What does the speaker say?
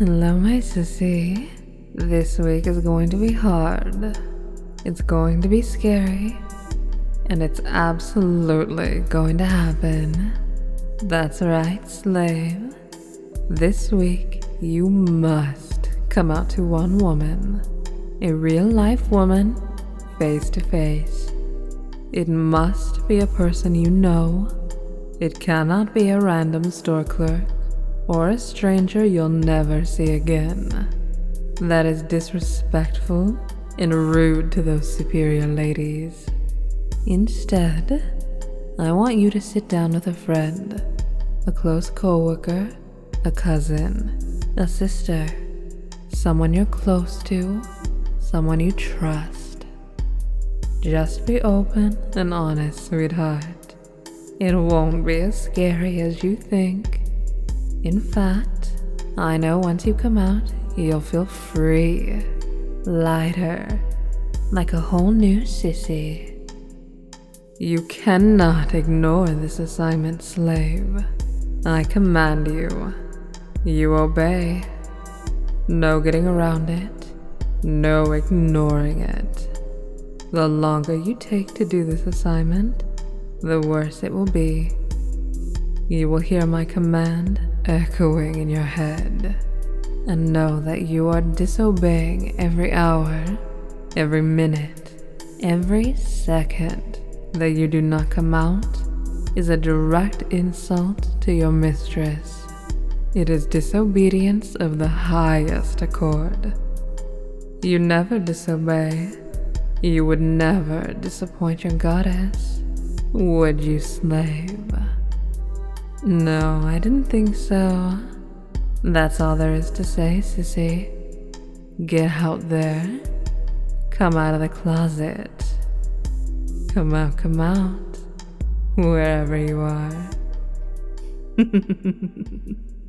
Hello, my sissy. This week is going to be hard. It's going to be scary. And it's absolutely going to happen. That's right, slave. This week, you must come out to one woman. A real-life woman, face to face. It must be a person you know. It cannot be a random store clerk or a stranger you'll never see again. That is disrespectful and rude to those superior ladies. Instead, I want you to sit down with a friend, a close coworker, a cousin, a sister, someone you're close to, someone you trust. Just be open and honest, sweetheart. It won't be as scary as you think. In fact, I know once you come out, you'll feel free, lighter, like a whole new sissy. You cannot ignore this assignment, slave. I command you. You obey. No getting around it. No ignoring it. The longer you take to do this assignment, the worse it will be. You will hear my command echoing in your head, and know that you are disobeying every hour, every minute, every second that you do not come out is a direct insult to your mistress. It is disobedience of the highest accord. You never disobey. You would never disappoint your goddess, would you, slave? No, I didn't think so. That's all there is to say, sissy. Get out there. Come out of the closet. Come out, wherever you are.